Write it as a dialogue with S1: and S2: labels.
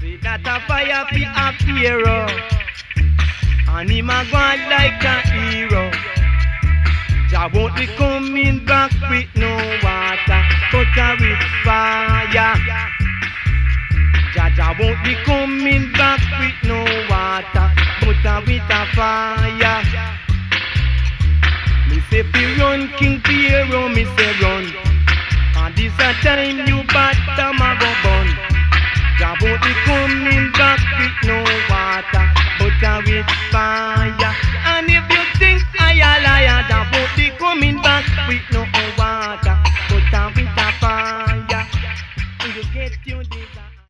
S1: Say that a fire fi appear, and him a go on like a hero. Jah won't be coming back with no water, but with fire. Jah won't be coming back with no water, but with a fire. Me say fi run, King Pharaoh, me say run. And this a time you bottom a go bun. Jah won't be coming back with no water, but with fire.